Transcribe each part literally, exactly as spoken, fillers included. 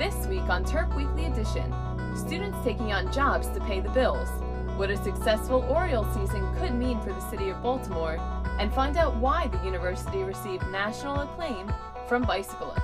This week on Terp Weekly Edition, students taking on jobs to pay the bills, what a successful Oriole season could mean for the city of Baltimore, and find out why the university received national acclaim from bicyclists.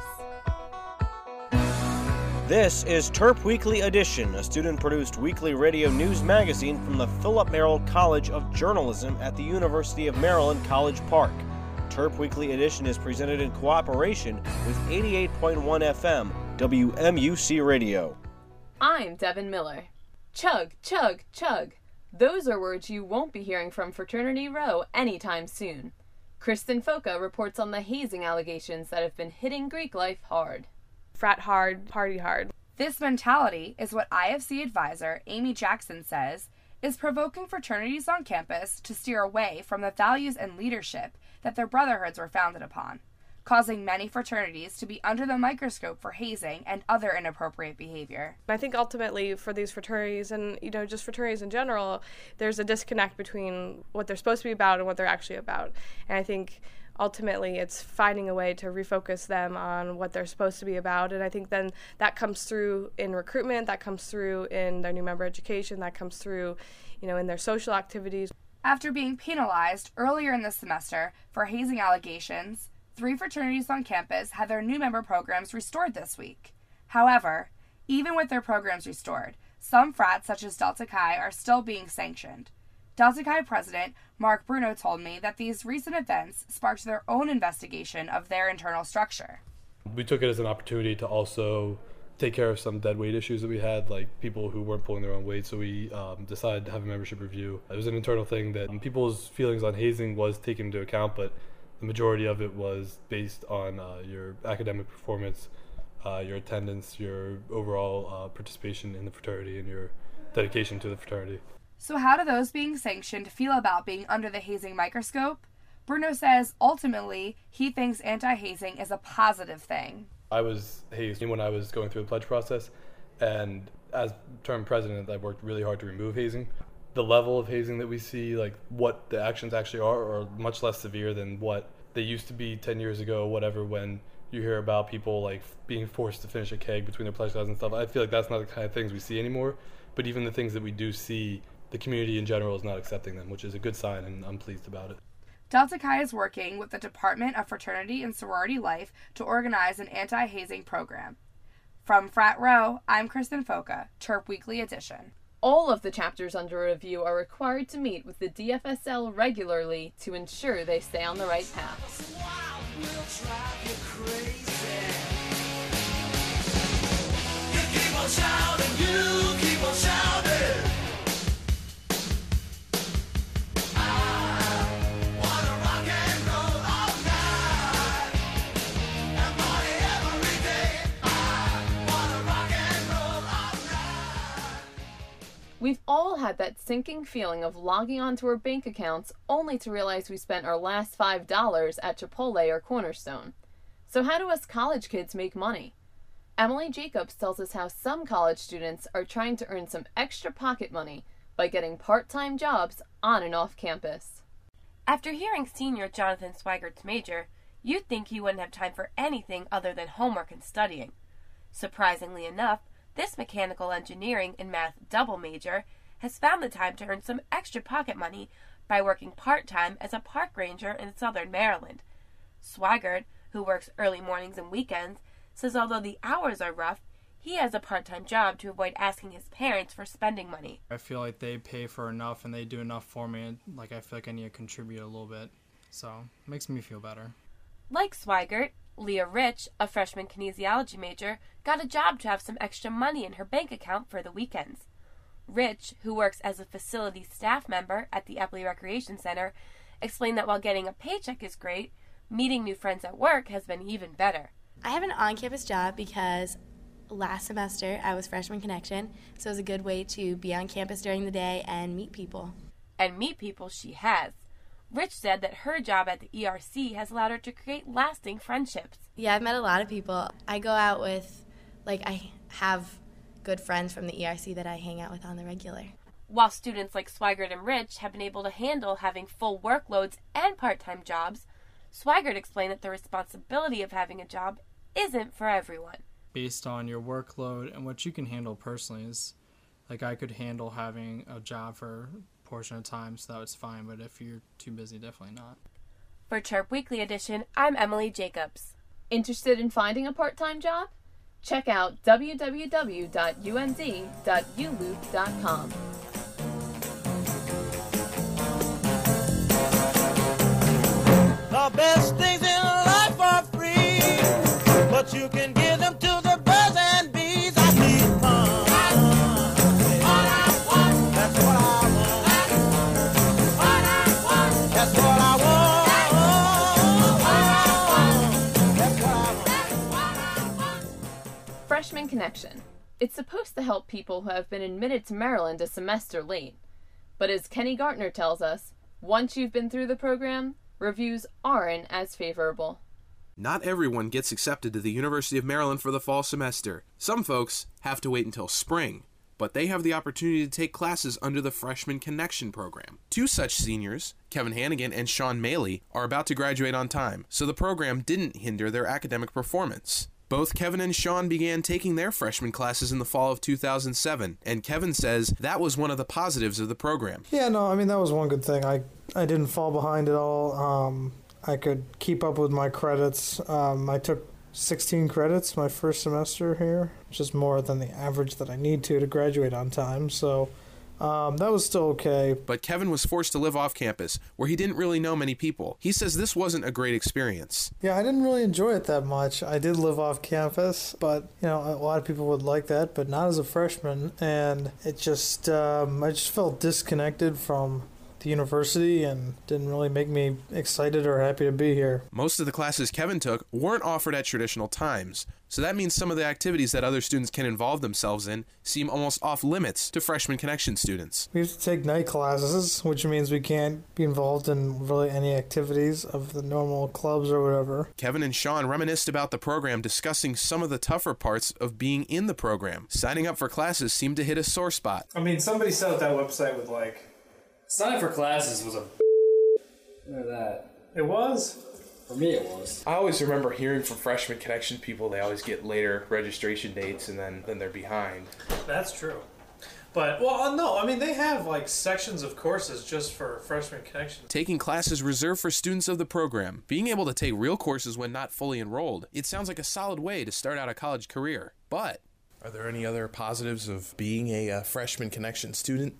This is Terp Weekly Edition, a student-produced weekly radio news magazine from the Philip Merrill College of Journalism at the University of Maryland, College Park. Terp Weekly Edition is presented in cooperation with eighty-eight point one F M, W M U C Radio. I'm Devin Miller. Chug, chug, chug. Those are words you won't be hearing from Fraternity Row anytime soon. Kristen Foka reports on the hazing allegations that have been hitting Greek life hard. Frat hard, party hard. This mentality is what I F C advisor Amy Jackson says is provoking fraternities on campus to steer away from the values and leadership that their brotherhoods were founded upon, causing many fraternities to be under the microscope for hazing and other inappropriate behavior. I think ultimately for these fraternities and, you know, just fraternities in general, there's a disconnect between what they're supposed to be about and what they're actually about. And I think ultimately it's finding a way to refocus them on what they're supposed to be about. And I think then that comes through in recruitment, that comes through in their new member education, that comes through, you know, in their social activities. After being penalized earlier in the semester for hazing allegations, three fraternities on campus had their new member programs restored this week. However, even with their programs restored, some frats such as Delta Chi are still being sanctioned. Delta Chi president Mark Bruno told me that these recent events sparked their own investigation of their internal structure. We took it as an opportunity to also take care of some dead weight issues that we had, like people who weren't pulling their own weight, so we um, decided to have a membership review. It was an internal thing that um, people's feelings on hazing was taken into account, but the majority of it was based on uh, your academic performance, uh, your attendance, your overall uh, participation in the fraternity, and your dedication to the fraternity. So how do those being sanctioned feel about being under the hazing microscope? Bruno says ultimately he thinks anti-hazing is a positive thing. I was hazed when I was going through the pledge process, and as term president, I worked really hard to remove hazing. The level of hazing that we see, like what the actions actually are, are much less severe than what they used to be ten years ago, whatever, when you hear about people like being forced to finish a keg between their pledge classes and stuff. I feel like that's not the kind of things we see anymore, but even the things that we do see, the community in general is not accepting them, which is a good sign, and I'm pleased about it. Delta Chi is working with the Department of Fraternity and Sorority Life to organize an anti-hazing program. From Frat Row, I'm Kristen Foka, Terp Weekly Edition. All of the chapters under review are required to meet with the D F S L regularly to ensure they stay on the right path. You keep on shouting, you keep on shouting. We've all had that sinking feeling of logging onto our bank accounts only to realize we spent our last five dollars at Chipotle or Cornerstone. So how do us college kids make money? Emily Jacobs tells us how some college students are trying to earn some extra pocket money by getting part-time jobs on and off campus. After hearing senior Jonathan Swigert's major, you'd think he wouldn't have time for anything other than homework and studying. Surprisingly enough, this mechanical engineering and math double major has found the time to earn some extra pocket money by working part-time as a park ranger in southern Maryland. Swigert, who works early mornings and weekends, says although the hours are rough, he has a part-time job to avoid asking his parents for spending money. I feel like they pay for enough and they do enough for me, and like I feel like I need to contribute a little bit, so it makes me feel better. Like Swigert, Leah Rich, a freshman kinesiology major, got a job to have some extra money in her bank account for the weekends. Rich, who works as a facility staff member at the Epley Recreation Center, explained that while getting a paycheck is great, meeting new friends at work has been even better. I have an on-campus job because last semester I was freshman connection, so it was a good way to be on campus during the day and meet people. And meet people she has. Rich said that her job at the E R C has allowed her to create lasting friendships. Yeah, I've met a lot of people. I go out with, like, I have good friends from the E R C that I hang out with on the regular. While students like Swigert and Rich have been able to handle having full workloads and part-time jobs, Swigert explained that the responsibility of having a job isn't for everyone. based on your workload and what you can handle personally. Is like I could handle having a job for a portion of time, so that was fine, but if you're too busy, definitely not. For Chirp Weekly Edition, I'm Emily Jacobs. Interested in finding a part-time job? Check out w w w dot u n d dot u l u t dot com. The best things in life are free, but you can give them to the birds and bees. I need fun. That's what I want. That's what I want. That's what I want. Freshman Connection. It's supposed to help people who have been admitted to Maryland a semester late. But as Kenny Gartner tells us, once you've been through the program, reviews aren't as favorable. Not everyone gets accepted to the University of Maryland for the fall semester. Some folks have to wait until spring, but they have the opportunity to take classes under the Freshman Connection program. Two such seniors, Kevin Hannigan and Sean Maley, are about to graduate on time, so the program didn't hinder their academic performance. Both Kevin and Sean began taking their freshman classes in the fall of two thousand seven, and Kevin says that was one of the positives of the program. Yeah, no, I mean, that was one good thing. I, I didn't fall behind at all. Um, I could keep up with my credits. Um, I took sixteen credits my first semester here, which is more than the average that I need to to graduate on time, so Um, that was still okay. But Kevin was forced to live off campus, where he didn't really know many people. He says this wasn't a great experience. Yeah, I didn't really enjoy it that much. I did live off campus, but, you know, a lot of people would like that, but not as a freshman. And it just, um, I just felt disconnected from the university and didn't really make me excited or happy to be here. Most of the classes Kevin took weren't offered at traditional times, so that means some of the activities that other students can involve themselves in seem almost off limits to Freshman Connection students. We have to take night classes, which means we can't be involved in really any activities of the normal clubs or whatever. Kevin and Sean reminisced about the program, discussing some of the tougher parts of being in the program. Signing up for classes seemed to hit a sore spot. I mean, somebody set up that website with like... Signing up for classes was a... Look at that. It was? For me, it was. I always remember hearing from Freshman Connection people, they always get later registration dates and then, then they're behind. That's true. But, well, no, I mean, they have, like, sections of courses just for Freshman Connection. Taking classes reserved for students of the program, being able to take real courses when not fully enrolled, it sounds like a solid way to start out a college career. But, are there any other positives of being a uh, Freshman Connection student?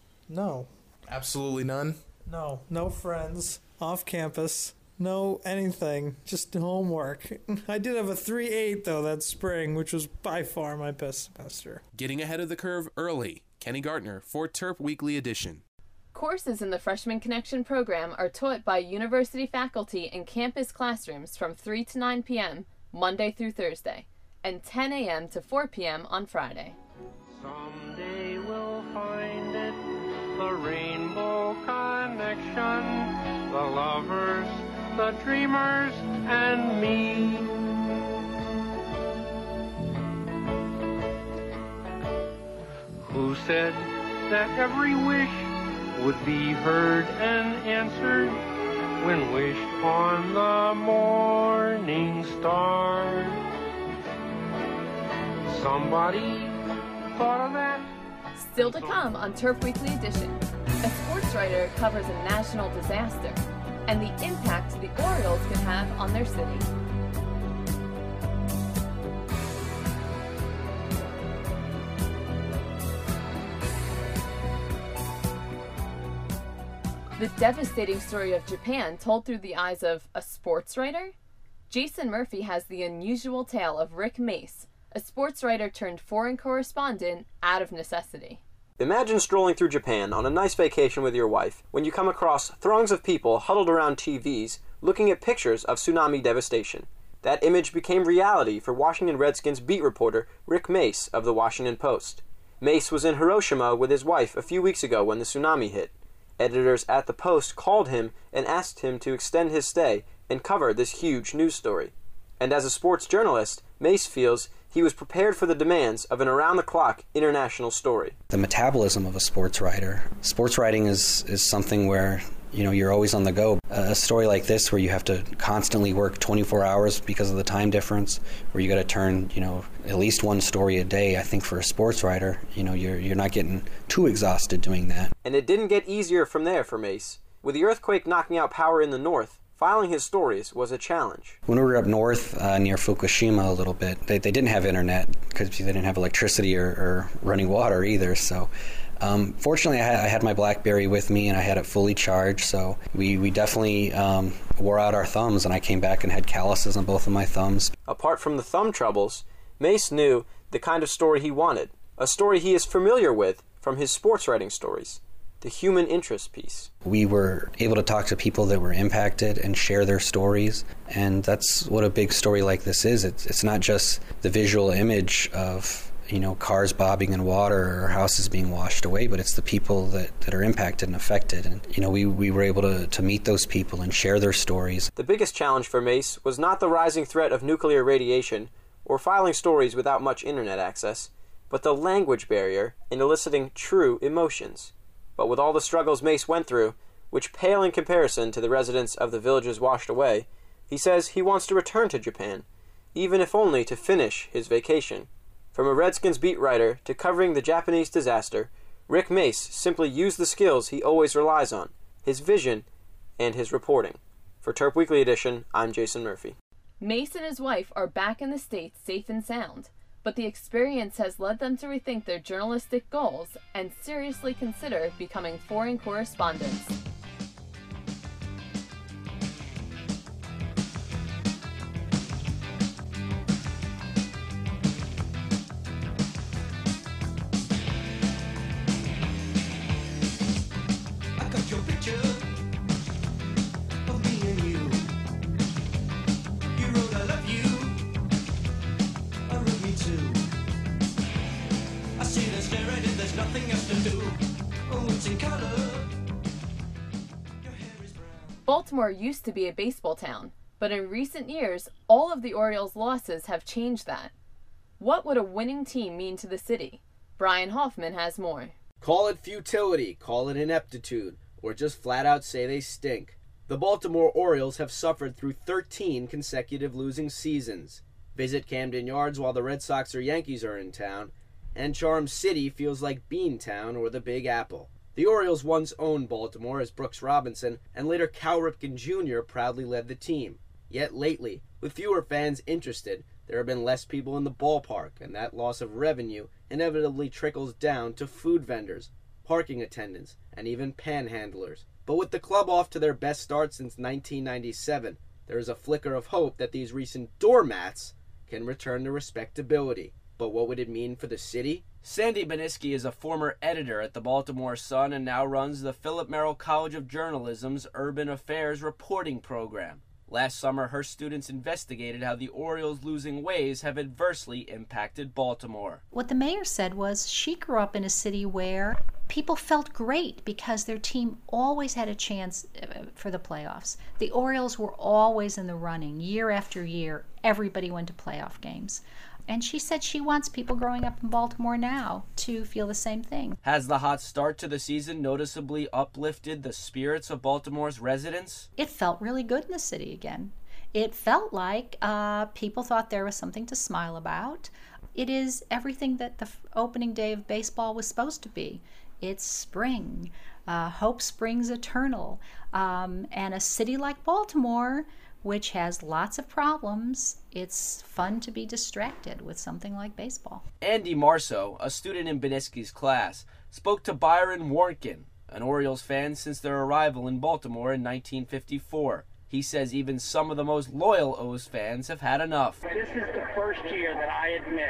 No. Absolutely none? No. No friends. Off campus. No anything. Just homework. I did have a three eight, though, that spring, which was by far my best semester. Getting ahead of the curve early. Kenny Gartner for Terp Weekly Edition. Courses in the Freshman Connection program are taught by university faculty in campus classrooms from three to nine p.m. Monday through Thursday, and ten a.m. to four p.m. on Friday. Someday we'll find it, the Rainbow Connection, the lovers, the dreamers, and me. Who said that every wish would be heard and answered when wished on the morning star? Somebody thought of that? Still to come on Terp Weekly Edition, a sports writer covers a national disaster and the impact the Orioles could have on their city. The devastating story of Japan told through the eyes of a sports writer? Jason Murphy has the unusual tale of Rick Mace, a sports writer turned foreign correspondent out of necessity. Imagine strolling through Japan on a nice vacation with your wife when you come across throngs of people huddled around T Vs looking at pictures of tsunami devastation. That image became reality for Washington Redskins beat reporter Rick Mace of the Washington Post. Mace was in Hiroshima with his wife a few weeks ago when the tsunami hit. Editors at the Post called him and asked him to extend his stay and cover this huge news story. And as a sports journalist, Mace feels he was prepared for the demands of an around-the-clock international story. The metabolism of a sports writer. Sports writing is, is something where, you know, you're always on the go. Uh, a story like this where you have to constantly work twenty-four hours because of the time difference, where you got to turn, you know, at least one story a day, I think for a sports writer, you know, you're you're not getting too exhausted doing that. And it didn't get easier from there for Mace. With the earthquake knocking out power in the north, filing his stories was a challenge. When we were up north uh, near Fukushima a little bit, they, they didn't have internet because they didn't have electricity or, or running water either. So um, fortunately, I had, I had my BlackBerry with me and I had it fully charged. So we, we definitely um, wore out our thumbs, and I came back and had calluses on both of my thumbs. Apart from the thumb troubles, Mace knew the kind of story he wanted, a story he is familiar with from his sports writing stories. The human interest piece. We were able to talk to people that were impacted and share their stories, and that's what a big story like this is. It's, it's not just the visual image of, you know, cars bobbing in water or houses being washed away, but it's the people that, that are impacted and affected. And, you know, we, we were able to, to meet those people and share their stories. The biggest challenge for Mace was not the rising threat of nuclear radiation or filing stories without much internet access, but the language barrier in eliciting true emotions. But with all the struggles Mace went through, which pale in comparison to the residents of the villages washed away, he says he wants to return to Japan, even if only to finish his vacation. From a Redskins beat writer to covering the Japanese disaster, Rick Mace simply used the skills he always relies on, his vision and his reporting. For Terp Weekly Edition, I'm Jason Murphy. Mace and his wife are back in the States safe and sound, but the experience has led them to rethink their journalistic goals and seriously consider becoming foreign correspondents. I got your picture of me and you. You wrote I love you. I wrote me too. I see the stare at it, there's nothing else to do. Oh, it's in color. Baltimore used to be a baseball town, but in recent years, all of the Orioles' losses have changed that. What would a winning team mean to the city? Brian Hoffman has more. Call it futility, call it ineptitude, or just flat out say they stink. The Baltimore Orioles have suffered through thirteen consecutive losing seasons. Visit Camden Yards while the Red Sox or Yankees are in town, and Charm City feels like Beantown or the Big Apple. The Orioles once owned Baltimore as Brooks Robinson and later Cal Ripken Junior proudly led the team. Yet lately, with fewer fans interested, there have been less people in the ballpark, and that loss of revenue inevitably trickles down to food vendors, parking attendants, and even panhandlers. But with the club off to their best start since nineteen ninety-seven, there is a flicker of hope that these recent doormats can return to respectability. But what would it mean for the city? Sandy Beniski is a former editor at the Baltimore Sun and now runs the Philip Merrill College of Journalism's Urban Affairs reporting program. Last summer, her students investigated how the Orioles' losing ways have adversely impacted Baltimore. What the mayor said was she grew up in a city where people felt great because their team always had a chance for the playoffs. The Orioles were always in the running. Year after year, everybody went to playoff games. And she said she wants people growing up in Baltimore now to feel the same thing. Has the hot start to the season noticeably uplifted the spirits of Baltimore's residents? It felt really good in the city again. It felt like uh, people thought there was something to smile about. It is everything that the f- opening day of baseball was supposed to be. It's spring. Uh, hope springs eternal. Um, and a city like Baltimore, which has lots of problems, it's fun to be distracted with something like baseball. Andy Marceau, a student in Beniski's class, spoke to Byron Warnkin, an Orioles fan since their arrival in Baltimore in nineteen fifty-four. He says even some of the most loyal O's fans have had enough. This is the first year that I admit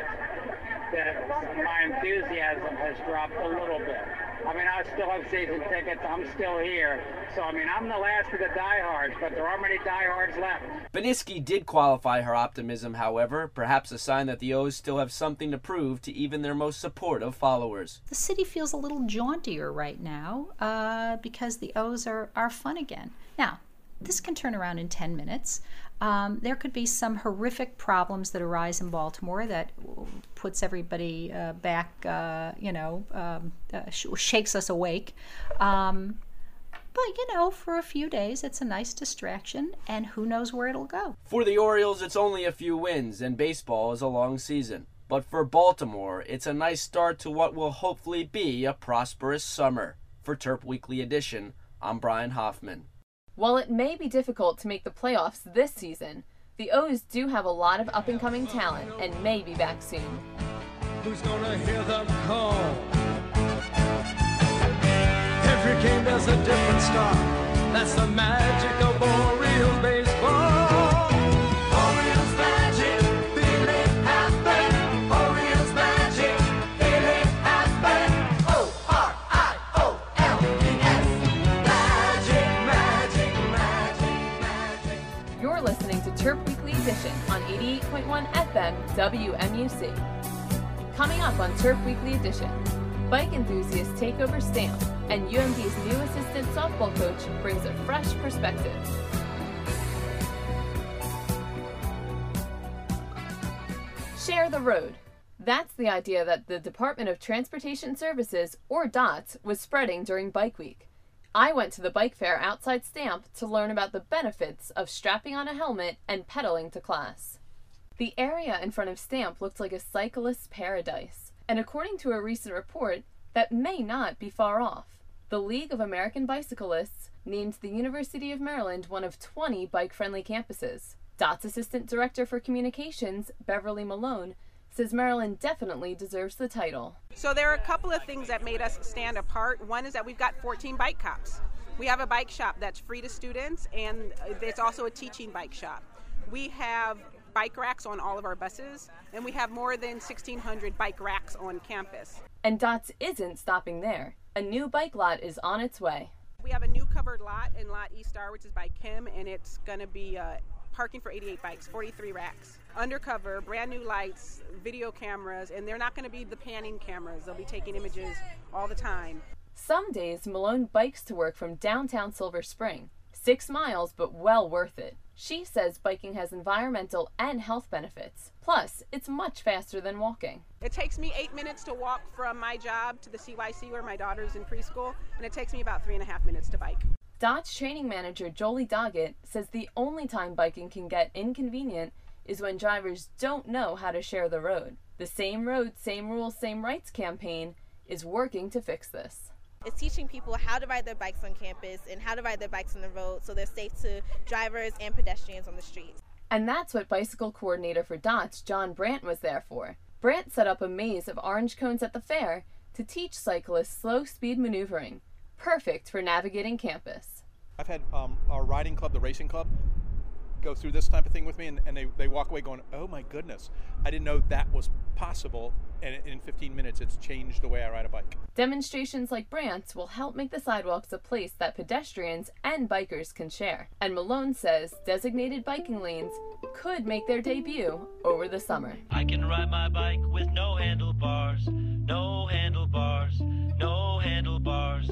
that my enthusiasm has dropped a little bit. I mean, I still have season tickets. I'm still here. So, I mean, I'm the last of the diehards, but there aren't many diehards left. Beniski did qualify her optimism, however, perhaps a sign that the O's still have something to prove to even their most supportive followers. The city feels a little jauntier right now uh, because the O's are, are fun again. Now, this can turn around in ten minutes. Um, there could be some horrific problems that arise in Baltimore that puts everybody uh, back, uh, you know, um, uh, sh- shakes us awake. Um, But, you know, for a few days, it's a nice distraction, and who knows where it'll go. For the Orioles, it's only a few wins, and baseball is a long season. But for Baltimore, it's a nice start to what will hopefully be a prosperous summer. For Terp Weekly Edition, I'm Brian Hoffman. While it may be difficult to make the playoffs this season, the O's do have a lot of up-and-coming talent and may be back soon. Who's gonna hear them call? Every game there's a different star. That's the magic of Orioles baseball. Orioles magic, feel it happen. Orioles magic, feel it happen. O R I O L E S. Magic, magic, magic, magic. You're listening to Terp Weekly Edition on eighty-eight point one F M W M U C. Coming up on Terp Weekly Edition, bike enthusiasts take over Stamp, and U M D's new assistant softball coach brings a fresh perspective. Share the road. That's the idea that the Department of Transportation Services, or DOTS, was spreading during Bike Week. I went to the bike fair outside Stamp to learn about the benefits of strapping on a helmet and pedaling to class. The area in front of Stamp looked like a cyclist's paradise, and according to a recent report, that may not be far off. The League of American Bicyclists named the University of Maryland one of twenty bike-friendly campuses. DOTS Assistant Director for Communications, Beverly Malone, says Maryland definitely deserves the title. So there are a couple of things that made us stand apart. One is that we've got fourteen bike cops. We have a bike shop that's free to students, and it's also a teaching bike shop. We have bike racks on all of our buses, and we have more than sixteen hundred bike racks on campus. And DOTS isn't stopping there. A new bike lot is on its way. We have a new covered lot in Lot E Star, which is by Kim, and it's going to be uh, parking for eighty-eight bikes, forty-three racks. Undercover, brand new lights, video cameras, and they're not going to be the panning cameras. They'll be taking images all the time. Some days, Malone bikes to work from downtown Silver Spring. Six miles, but well worth it. She says biking has environmental and health benefits. Plus, it's much faster than walking. It takes me eight minutes to walk from my job to the C Y C where my daughter's in preschool, and it takes me about three and a half minutes to bike. DOTS training manager Jolie Doggett says the only time biking can get inconvenient is when drivers don't know how to share the road. The Same Road, Same Rules, Same Rights campaign is working to fix this. It's teaching people how to ride their bikes on campus and how to ride their bikes on the road so they're safe to drivers and pedestrians on the streets. And that's what bicycle coordinator for DOTS, John Brandt, was there for. Brandt set up a maze of orange cones at the fair to teach cyclists slow speed maneuvering, perfect for navigating campus. I've had um, our riding club, the racing club, go through this type of thing with me, and, and they, they walk away going, oh my goodness, I didn't know that was possible, and in fifteen minutes it's changed the way I ride a bike. Demonstrations like Brandt's will help make the sidewalks a place that pedestrians and bikers can share. And Malone says designated biking lanes could make their debut over the summer. I can ride my bike with no handlebars, no handlebars, no handlebars.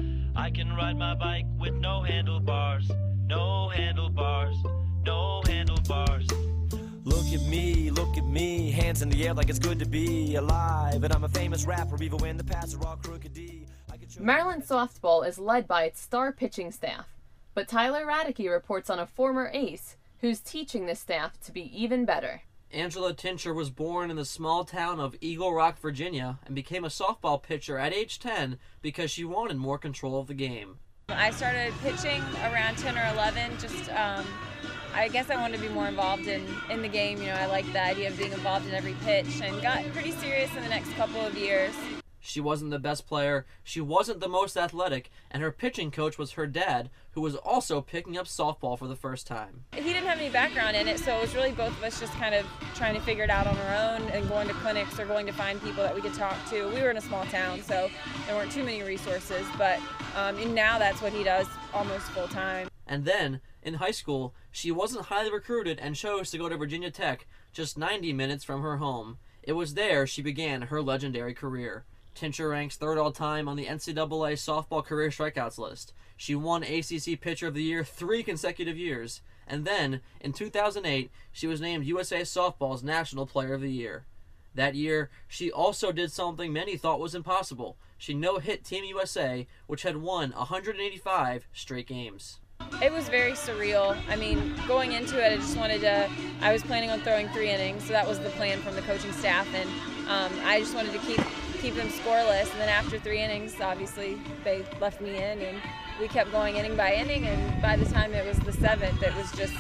I can ride my bike with no handlebars, no handlebars, no handlebars. Look at me, look at me, hands in the air like it's good to be alive. And I'm a famous rapper, even when the paths are all crooked. Maryland softball is led by its star pitching staff, but Tyler Radke reports on a former ace who's teaching this staff to be even better. Angela Tincher was born in the small town of Eagle Rock, Virginia, and became a softball pitcher at age ten because she wanted more control of the game. I started pitching around ten or eleven, just um, I guess I wanted to be more involved in, in the game. You know, I liked the idea of being involved in every pitch, and got pretty serious in the next couple of years. She wasn't the best player, she wasn't the most athletic, and her pitching coach was her dad, who was also picking up softball for the first time. He didn't have any background in it, so it was really both of us just kind of trying to figure it out on our own and going to clinics or going to find people that we could talk to. We were in a small town, so there weren't too many resources, but um, and now that's what he does almost full time. And then, in high school, she wasn't highly recruited and chose to go to Virginia Tech, just ninety minutes from her home. It was there she began her legendary career. Tincher ranks third all-time on the N C double A softball career strikeouts list. She won A C C Pitcher of the Year three consecutive years. And then, in two thousand eight, she was named U S A Softball's National Player of the Year. That year, she also did something many thought was impossible. she no-hit Team U S A, which had won one hundred eighty-five straight games. It was very surreal. I mean, going into it, I just wanted to, I was planning on throwing three innings, so that was the plan from the coaching staff, and um, I just wanted to keep keep them scoreless, and then after three innings, obviously, they left me in, and we kept going inning by inning, and by the time it was the seventh, it was just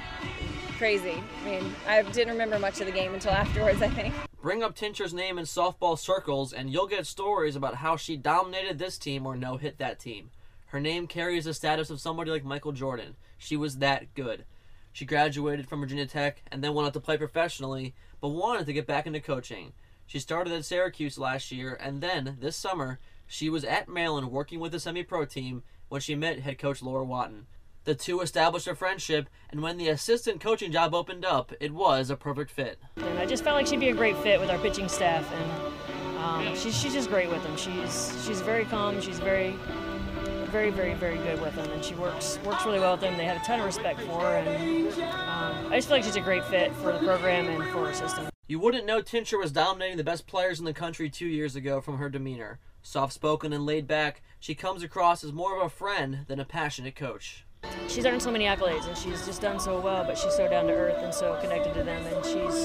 crazy. I mean, I didn't remember much of the game until afterwards, I think. Bring up Tincher's name in softball circles, and you'll get stories about how she dominated this team or no-hit that team. Her name carries the status of somebody like Michael Jordan. She was that good. She graduated from Virginia Tech and then went on to play professionally, but wanted to get back into coaching. She started at Syracuse last year, and then, this summer, she was at Maryland working with the semi-pro team when she met head coach Laura Watton. The two established a friendship, and when the assistant coaching job opened up, it was a perfect fit. And I just felt like she'd be a great fit with our pitching staff, and um, she's, she's just great with them. She's, she's very calm, she's very... very, very, very good with them, and she works works really well with them. They have a ton of respect for her, and um, I just feel like she's a great fit for the program and for her system. You wouldn't know Tincher was dominating the best players in the country two years ago from her demeanor. Soft-spoken and laid back, she comes across as more of a friend than a passionate coach. She's earned so many accolades, and she's just done so well, but she's so down to earth and so connected to them, and she's,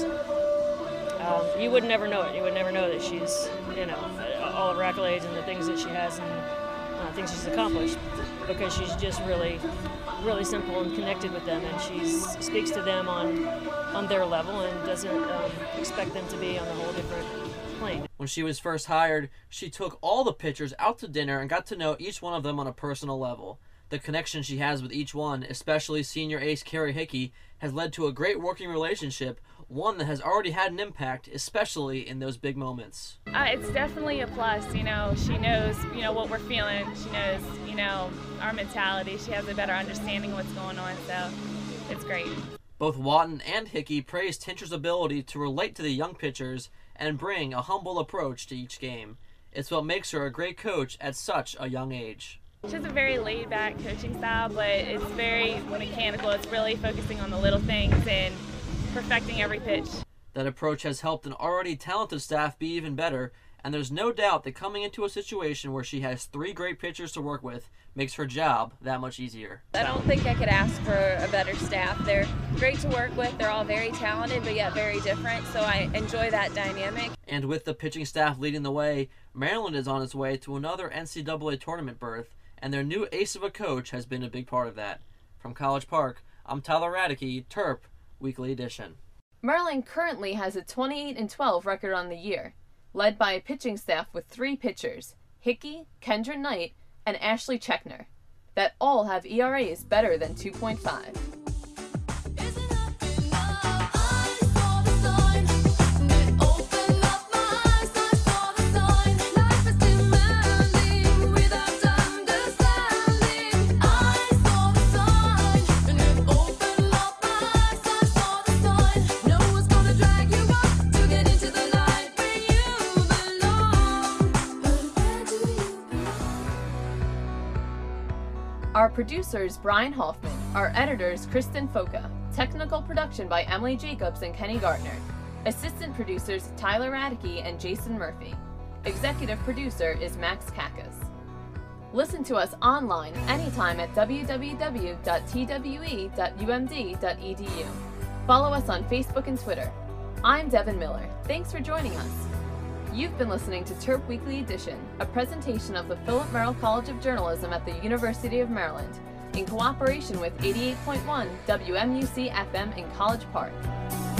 um, you would never know it. You would never know that she's, you know, all of her accolades and the things that she has and uh, things she's accomplished, because she's just really, really simple and connected with them, and she speaks to them on, on their level and doesn't um, expect them to be on a whole different plane. When she was first hired, she took all the pitchers out to dinner and got to know each one of them on a personal level. The connection she has with each one, especially senior ace Carrie Hickey, has led to a great working relationship, one that has already had an impact, especially in those big moments. Uh, it's definitely a plus, you know, she knows, you know, what we're feeling, she knows, you know, our mentality, she has a better understanding of what's going on, so it's great. Both Watton and Hickey praised Tincher's ability to relate to the young pitchers and bring a humble approach to each game. It's what makes her a great coach at such a young age. She has a very laid-back coaching style, but it's very mechanical. It's really focusing on the little things and perfecting every pitch. That approach has helped an already talented staff be even better, and there's no doubt that coming into a situation where she has three great pitchers to work with makes her job that much easier. I don't think I could ask for a better staff. They're great to work with. They're all very talented, but yet very different, so I enjoy that dynamic. And with the pitching staff leading the way, Maryland is on its way to another N C double A tournament berth, and their new ace of a coach has been a big part of that. From College Park, I'm Tyler Radke, Terp Weekly Edition. Maryland currently has a twenty-eight and twelve record on the year, led by a pitching staff with three pitchers, Hickey, Kendra Knight, and Ashley Checkner, that all have E R As better than two point five. Our producers, Brian Hoffman. Our editors, Kristen Foka. Technical production by Emily Jacobs and Kenny Gardner. Assistant producers, Tyler Radke and Jason Murphy. Executive producer is Max Kakas. Listen to us online anytime at w w w dot t w e dot u m d dot e d u. Follow us on Facebook and Twitter. I'm Devin Miller. Thanks for joining us. You've been listening to Terp Weekly Edition, a presentation of the Philip Merrill College of Journalism at the University of Maryland, in cooperation with eighty-eight point one W M U C F M in College Park.